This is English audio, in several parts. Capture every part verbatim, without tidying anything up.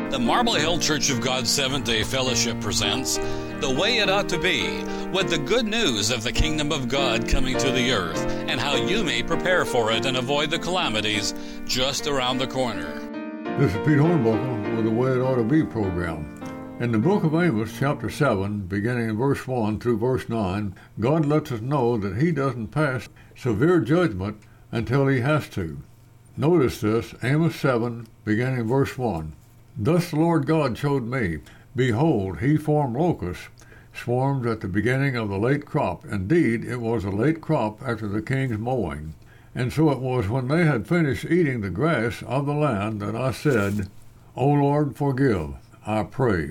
The Marble Hill Church of God Seventh-day Fellowship presents The Way It Ought to Be, with the good news of the kingdom of God coming to the earth, and how you may prepare for it and avoid the calamities just around the corner. This is Pete Hornbuckle with The Way It Ought to Be program. In the book of Amos, chapter seven, beginning in verse one through verse nine, God lets us know that he doesn't pass severe judgment until he has to. Notice this, Amos seven, beginning in verse one. Thus the Lord God showed me, behold, he formed locusts, swarms at the beginning of the late crop. Indeed, it was a late crop after the king's mowing. And so it was when they had finished eating the grass of the land that I said, O Lord, forgive, I pray.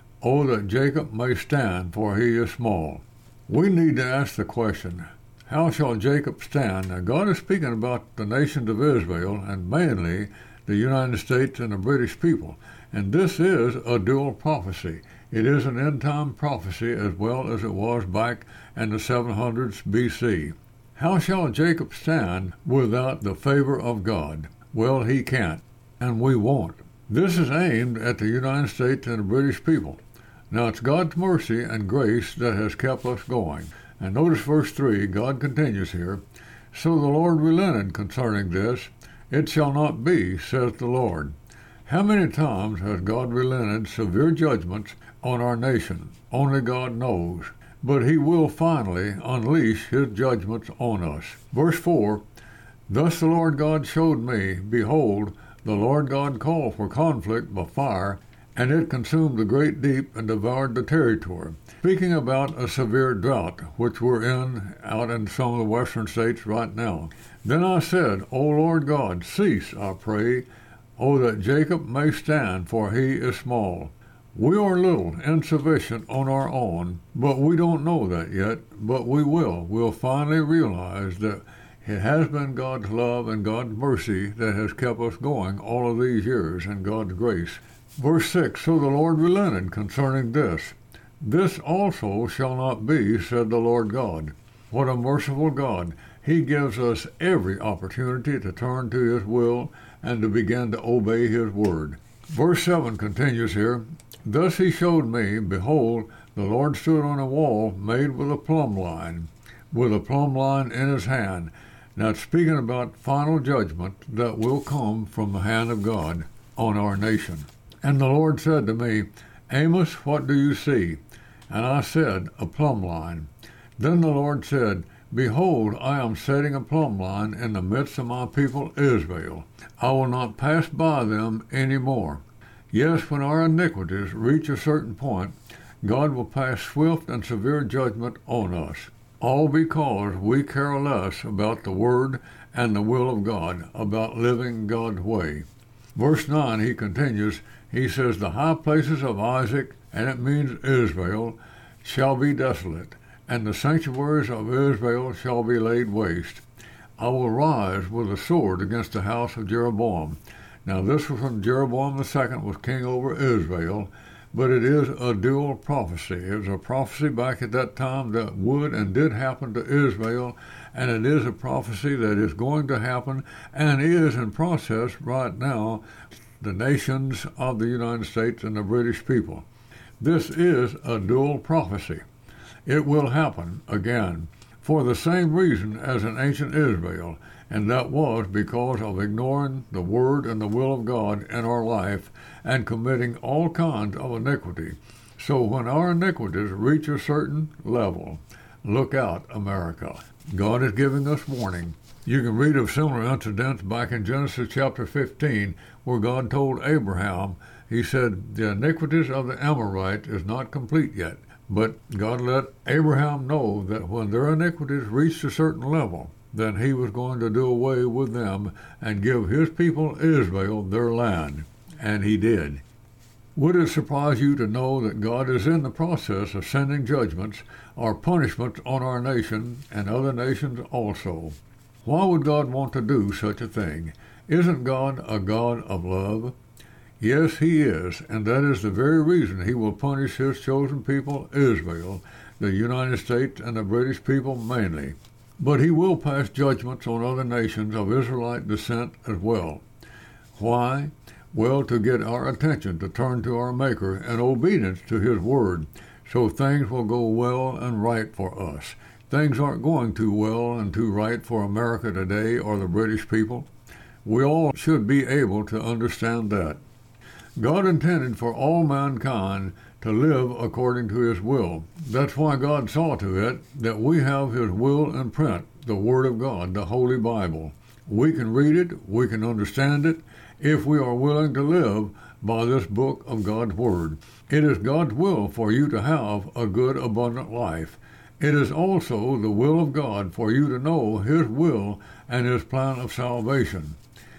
O that Jacob may stand, for he is small. We need to ask the question, how shall Jacob stand? Now, God is speaking about the nations of Israel, and mainly the United States and the British people. And this is a dual prophecy. It is an end-time prophecy as well as it was back in the seven hundreds B C. How shall Jacob stand without the favor of God? Well, he can't, and we won't. This is aimed at the United States and the British people. Now, it's God's mercy and grace that has kept us going. And notice verse three, God continues here, So the Lord relented concerning this, it shall not be, says the Lord. How many times has God relented severe judgments on our nation? Only God knows. But he will finally unleash his judgments on us. Verse four, Thus the Lord God showed me, behold, the Lord God called for conflict by fire, and it consumed the great deep and devoured the territory. Speaking about a severe drought, which we're in out in some of the western states right now. Then I said, O Lord God, cease, I pray, O that Jacob may stand, for he is small. We are little, insufficient on our own, but we don't know that yet, but we will. We'll finally realize that it has been God's love and God's mercy that has kept us going all of these years, and God's grace. Verse six, So the Lord relented concerning this. This also shall not be, said the Lord God. What a merciful God. He gives us every opportunity to turn to his will and to begin to obey his word. Verse seven continues here, Thus he showed me, behold, the Lord stood on a wall made with a plumb line, with a plumb line in his hand. Now it's speaking about final judgment that will come from the hand of God on our nation. And the Lord said to me, Amos, what do you see? And I said, a plumb line. Then the Lord said, Behold, I am setting a plumb line in the midst of my people Israel. I will not pass by them any more. Yes, when our iniquities reach a certain point, God will pass swift and severe judgment on us, all because we care less about the word and the will of God, about living God's way. Verse nine, he continues, he says, The high places of Isaac, and it means Israel, shall be desolate, and the sanctuaries of Israel shall be laid waste. I will rise with a sword against the house of Jeroboam. Now this was when Jeroboam the second was king over Israel, but it is a dual prophecy. It was a prophecy back at that time that would and did happen to Israel, and it is a prophecy that is going to happen and is in process right now, the nations of the United States and the British people. This is a dual prophecy. It will happen again for the same reason as in ancient Israel, and that was because of ignoring the word and the will of God in our life and committing all kinds of iniquity. So when our iniquities reach a certain level, look out, America. God is giving us warning. You can read of similar incidents back in Genesis chapter fifteen, where God told Abraham, he said, the iniquities of the Amorites is not complete yet. But God let Abraham know that when their iniquities reached a certain level, then he was going to do away with them and give his people Israel their land. And he did. Would it surprise you to know that God is in the process of sending judgments or punishments on our nation and other nations also? Why would God want to do such a thing? Isn't God a God of love? Yes, he is, and that is the very reason he will punish his chosen people, Israel, the United States and the British people mainly. But he will pass judgments on other nations of Israelite descent as well. Why? Well, to get our attention to turn to our Maker in obedience to His Word, so things will go well and right for us. Things aren't going too well and too right for America today or the British people. We all should be able to understand that. God intended for all mankind to live according to His will. That's why God saw to it that we have His will in print, the Word of God, the Holy Bible. We can read it, we can understand it, if we are willing to live by this book of God's Word. It is God's will for you to have a good, abundant life. It is also the will of God for you to know His will and His plan of salvation.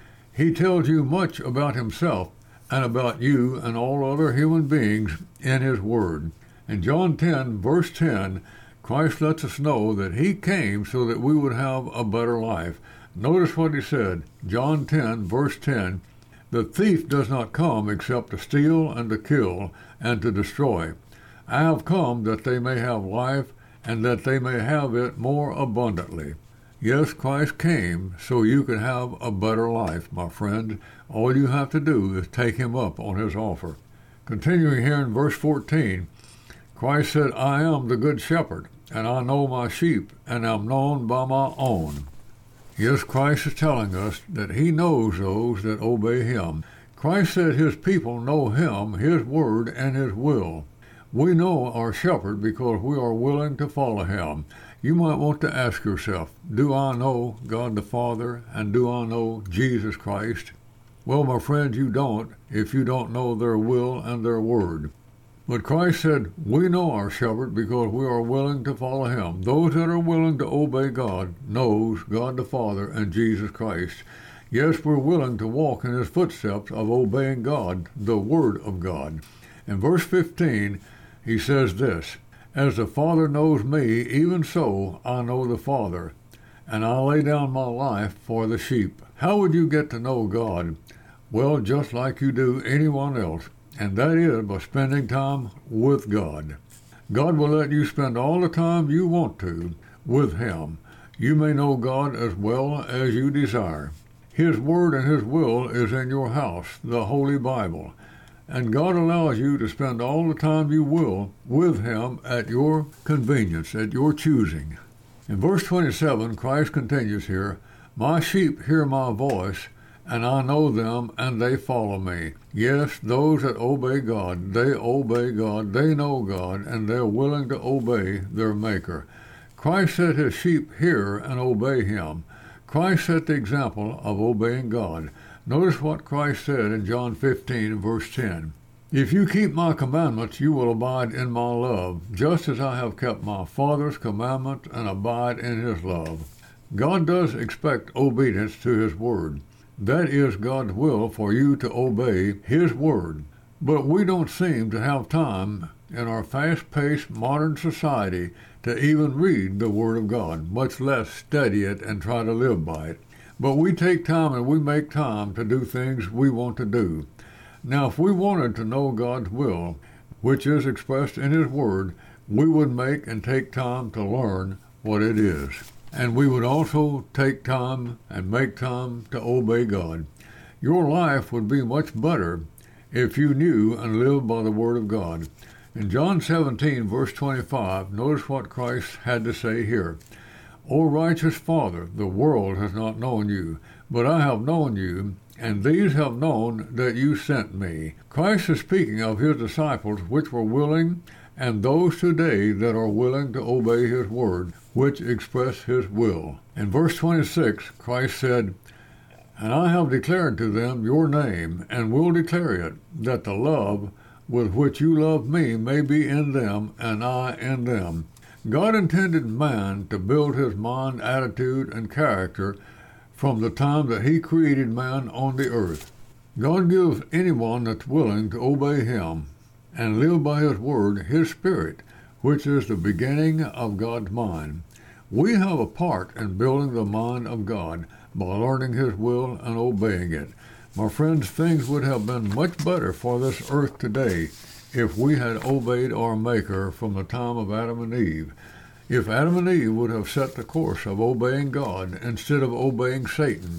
He tells you much about Himself and about you and all other human beings in His Word. In John ten, verse ten, Christ lets us know that He came so that we would have a better life. Notice what He said, John ten, verse ten, "The thief does not come except to steal and to kill and to destroy. I have come that they may have life and that they may have it more abundantly." Yes, Christ came so you can have a better life, my friend. All you have to do is take Him up on His offer. Continuing here in verse fourteen, Christ said, "I am the good shepherd, and I know my sheep, and am known by my own." Yes, Christ is telling us that He knows those that obey Him. Christ said His people know Him, His Word, and His will. We know our shepherd because we are willing to follow Him. You might want to ask yourself, do I know God the Father, and do I know Jesus Christ? Well, my friends, you don't if you don't know their will and their word. But Christ said, we know our shepherd because we are willing to follow Him. Those that are willing to obey God knows God the Father and Jesus Christ. Yes, we're willing to walk in His footsteps of obeying God, the Word of God. In verse fifteen, He says this, "As the Father knows me, even so I know the Father, and I lay down my life for the sheep." How would you get to know God? Well, just like you do anyone else, and that is by spending time with God. God will let you spend all the time you want to with Him. You may know God as well as you desire. His Word and His will is in your house, the Holy Bible. And God allows you to spend all the time you will with Him at your convenience, at your choosing. In verse twenty-seven, Christ continues here, "My sheep hear my voice, and I know them, and they follow me." Yes, those that obey God, they obey God, they know God, and they're willing to obey their Maker. Christ said His sheep hear and obey Him. Christ set the example of obeying God. Notice what Christ said in John fifteen, verse ten. "If you keep my commandments, you will abide in my love, just as I have kept my Father's commandment and abide in His love." God does expect obedience to His Word. That is God's will for you to obey His Word. But we don't seem to have time in our fast-paced modern society to even read the Word of God, much less study it and try to live by it. But we take time and we make time to do things we want to do. Now, if we wanted to know God's will, which is expressed in His Word, we would make and take time to learn what it is. And we would also take time and make time to obey God. Your life would be much better if you knew and lived by the Word of God. In John seventeen, verse twenty-five, notice what Christ had to say here. "O righteous Father, the world has not known you, but I have known you, and these have known that you sent me." Christ is speaking of His disciples which were willing, and those today that are willing to obey His Word, which express His will. In verse twenty-six, Christ said, "And I have declared to them your name, and will declare it, that the love with which you love me may be in them, and I in them." God intended man to build his mind, attitude, and character from the time that He created man on the earth. God gives anyone that's willing to obey Him and live by His Word, His Spirit, which is the beginning of God's mind. We have a part in building the mind of God by learning His will and obeying it. My friends, things would have been much better for this earth today if we had obeyed our Maker from the time of Adam and Eve. If Adam and Eve would have set the course of obeying God instead of obeying Satan,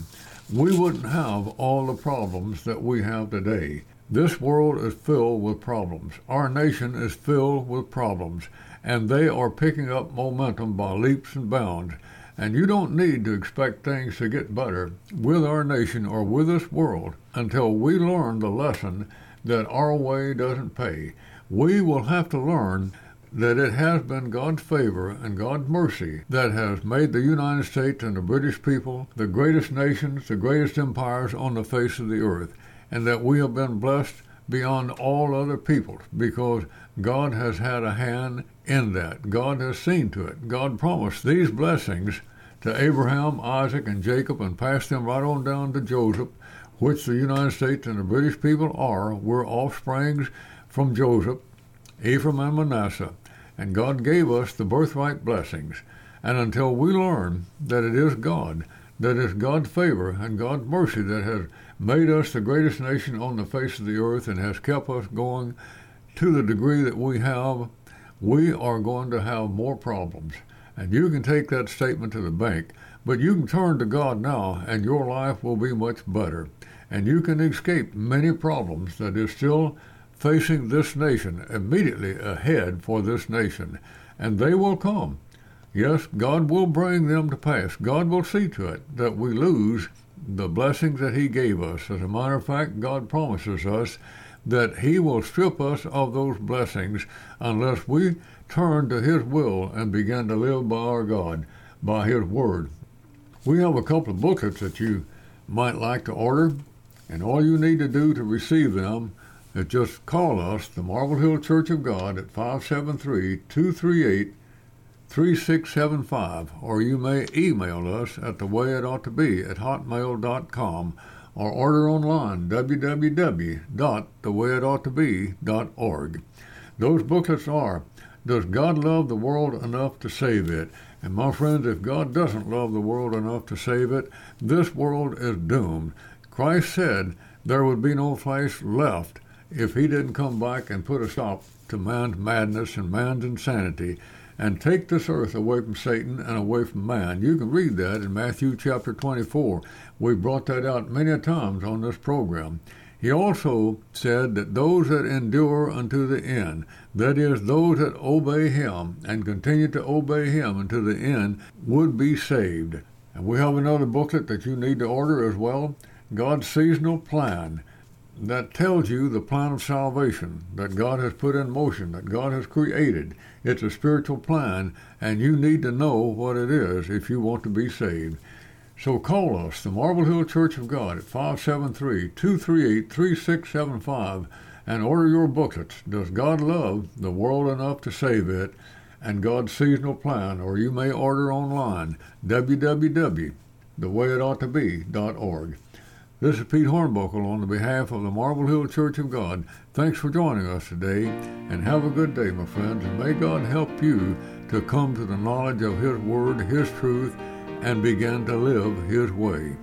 we wouldn't have all the problems that we have today. This world is filled with problems. Our nation is filled with problems, and they are picking up momentum by leaps and bounds. And you don't need to expect things to get better with our nation or with this world until we learn the lesson that our way doesn't pay. We will have to learn that it has been God's favor and God's mercy that has made the United States and the British people the greatest nations, the greatest empires on the face of the earth, and that we have been blessed beyond all other peoples because God has had a hand in that. God has seen to it. God promised these blessings to Abraham, Isaac, and Jacob and passed them right on down to Joseph, which the United States and the British people are. We're offsprings from Joseph, Ephraim, and Manasseh. And God gave us the birthright blessings. And until we learn that it is God, that it's God's favor and God's mercy that has made us the greatest nation on the face of the earth and has kept us going to the degree that we have, we are going to have more problems. And you can take that statement to the bank, but you can turn to God now and your life will be much better. And you can escape many problems that is still facing this nation, immediately ahead for this nation. And they will come. Yes, God will bring them to pass. God will see to it that we lose the blessings that he gave us. As a matter of fact, God promises us that he will strip us of those blessings unless we turn to his will and begin to live by our God, by his word. We have a couple of booklets that you might like to order, and all you need to do to receive them is just call us, the Marble Hill Church of God, at five seven three, two three eight, three six seven five, or you may email us at the way it ought to be at hotmail dot com, or order online, w w w dot the way it ought to be dot org. Those booklets are, Does God Love the World Enough to Save It? And my friends, if God doesn't love the world enough to save it, this world is doomed. Christ said there would be no place left if he didn't come back and put a stop to man's madness and man's insanity and take this earth away from Satan and away from man. You can read that in Matthew chapter twenty-four. We brought that out many times on this program. He also said that those that endure unto the end, that is, those that obey him and continue to obey him unto the end, would be saved. And we have another booklet that you need to order as well, God's Seasonal Plan, that tells you the plan of salvation that God has put in motion, that God has created. It's a spiritual plan, and you need to know what it is if you want to be saved. So call us, the Marble Hill Church of God, at five seven three, two three eight, three six seven five, and order your booklets, Does God Love the World Enough to Save It? And God's Seasonal Plan, or you may order online, w w w dot the way it ought to be dot org. This is Pete Hornbuckle on the behalf of the Marble Hill Church of God. Thanks for joining us today, and have a good day, my friends, and may God help you to come to the knowledge of his word, his truth, and begin to live his way.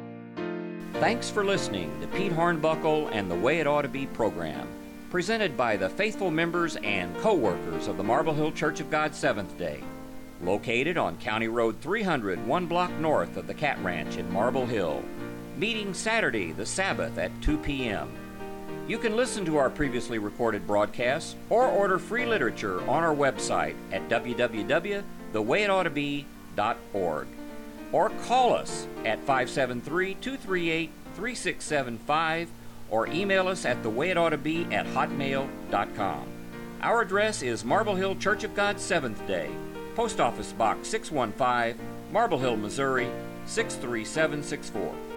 Thanks for listening to Pete Hornbuckle and the Way It Ought to Be program, presented by the faithful members and co-workers of the Marble Hill Church of God Seventh Day, located on County Road three hundred, one block north of the Cat Ranch in Marble Hill. Meeting Saturday, the Sabbath, at two p.m. You can listen to our previously recorded broadcasts or order free literature on our website at w w w dot the way it ought to be dot org. Or call us at five seven three, two three eight, three six seven five, or email us at the way it ought to be at hotmail dot com. Our address is Marble Hill Church of God Seventh Day, Post Office Box six one five, Marble Hill, Missouri six three seven six four.